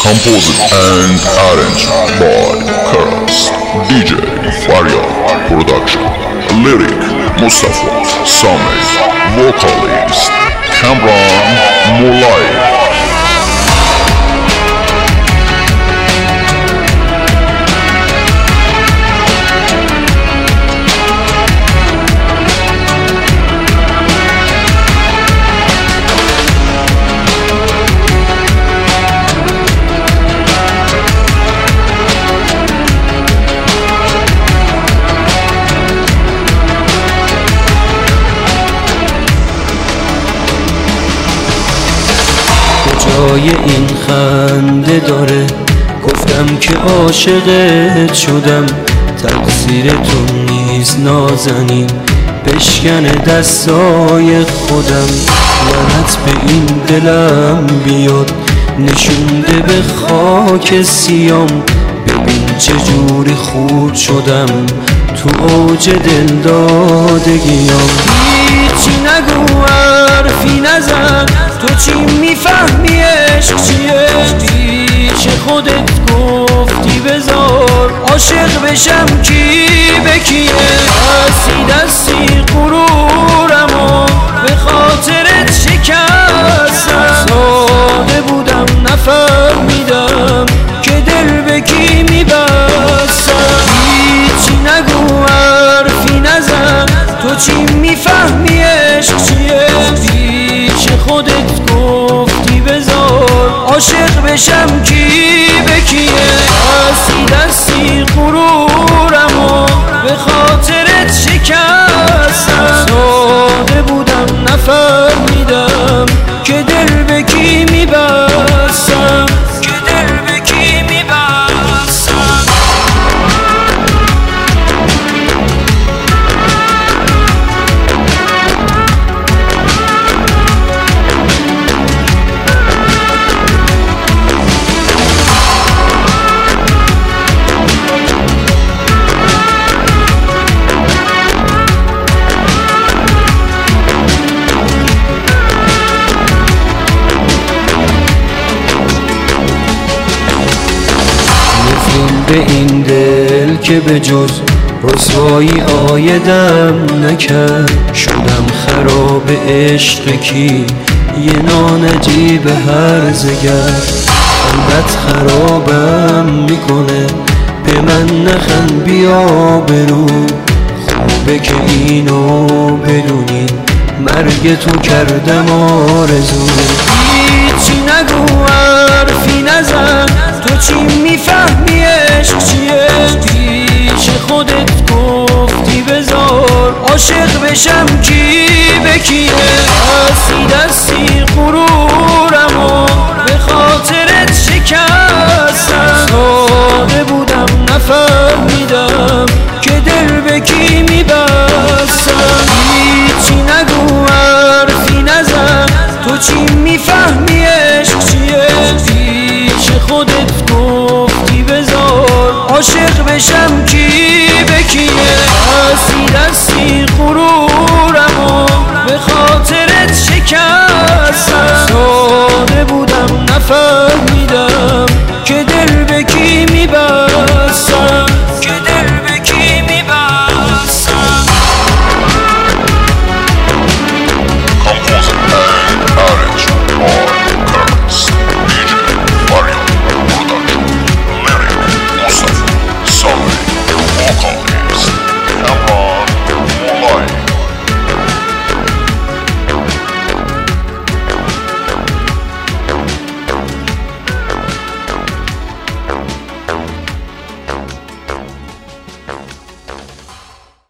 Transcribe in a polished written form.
Composed and arranged by Karas, DJ Faria Production. Lyric Mustafa Sami, vocalist Kamran Mulay. جای این خنده داره، گفتم که عاشقت شدم، تقصیر تو نیست نازنین، بشکن دستای خودم. لعنت به این دلم بیاد، نشونده به خاک سیام، ببین چجوری خورد شدم تو اوج دلدادگیام. هیچی نگو حرفی نزن، تو چی میفهمی عشق چیه؟ پیش خودت گفتی بذار عاشق بشم کی به کیه؟ دستی غرورمو به خاطرت شکستم، ساده بودم نفهمیدم که دل به کی میبستم. هیچی نگو حرفی نزن، تو چی میفهمی عشق چیه؟ پیش خودت گفتی بذار عاشق بشم کی به کیه؟ دستی غرورمو به خاطرت شکستم، ساده بودم نفهمیدم که دل به کی میبستم، که دل به کی میبستم. به این دل که به جز رسوایی آیدم نکرد، شدم خراب عشق کی یه نانجیب هرزگر. قلبت خرابم میکنه، به من نخند بیا برو، خوبه که اینو بدونی مرگ تو کردم آرزو. هیچی نگو حرفی نزن، تو چی میفهمی عشق چیه؟ پیش خودت گفتی بذار عاشق بشم کی به کیه؟ دستی غرورمو به خاطرت شکستم، ساده بودم نفهمیدم که دل به کی میبستم. هیچی نگو حرفی نزن، تو چی میفهمی عشق چیه؟ پیش خودت گفتی بذار عاشق بشم